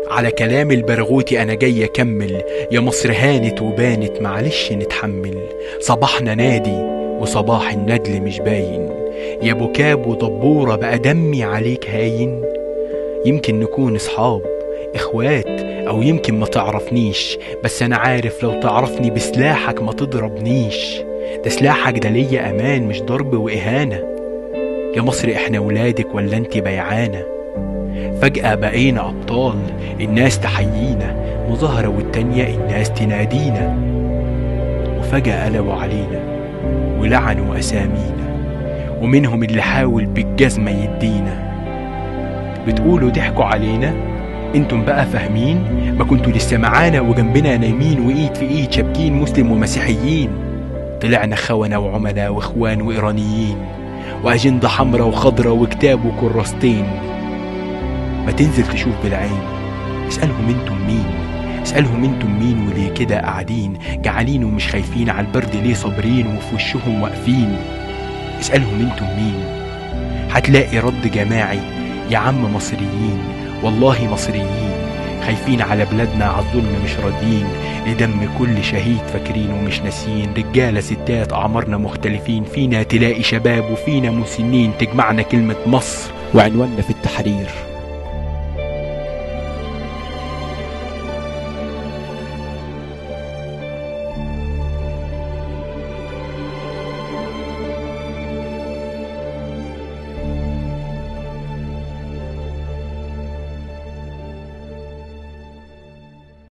على كلام البرغوثي أنا جاي أكمل. يا مصر هانت وبانت معلش نتحمل. صباحنا نادي وصباح الندل مش باين. يا ابو كاب ودبورة بقى دمي عليك هاين. يمكن نكون اصحاب اخوات او يمكن ما تعرفنيش، بس انا عارف لو تعرفني بسلاحك ما تضربنيش. ده سلاحك ده ليا امان مش ضرب واهانة. يا مصر احنا ولادك ولا انت بيعانة؟ فجأة بقينا ابطال الناس تحيينا، مظاهرة والتانية الناس تنادينا. وفجأة قلبوا علينا ولعنوا اسامينا، ومنهم اللي حاول بالجزمة يدينا. بتقولوا ضحكوا علينا؟ انتم بقى فاهمين؟ ما كنتوا لسه معانا وجنبنا نايمين وايد في ايد شابكين مسلم ومسيحيين. طلعنا خونة وعملاء واخوان وايرانيين، واجندة حمرا وخضرا وكتاب وكراستين. ما تنزل تشوف بالعين، اسألهم انتم مين، اسألهم انتم مين وليه كده قاعدين جعانين ومش خايفين على البرد ليه صابرين وفي وشهم واقفين. اسألهم انتم مين، هتلاقي رد جماعي. يا عم مصريين والله مصريين، خايفين على بلادنا عالظلم مش راضيين. لدم كل شهيد فاكرين ومش ناسيين. رجالة ستات أعمارنا مختلفين، فينا تلاقي شباب وفينا مسنين. تجمعنا كلمة مصر وعنواننا في التحرير.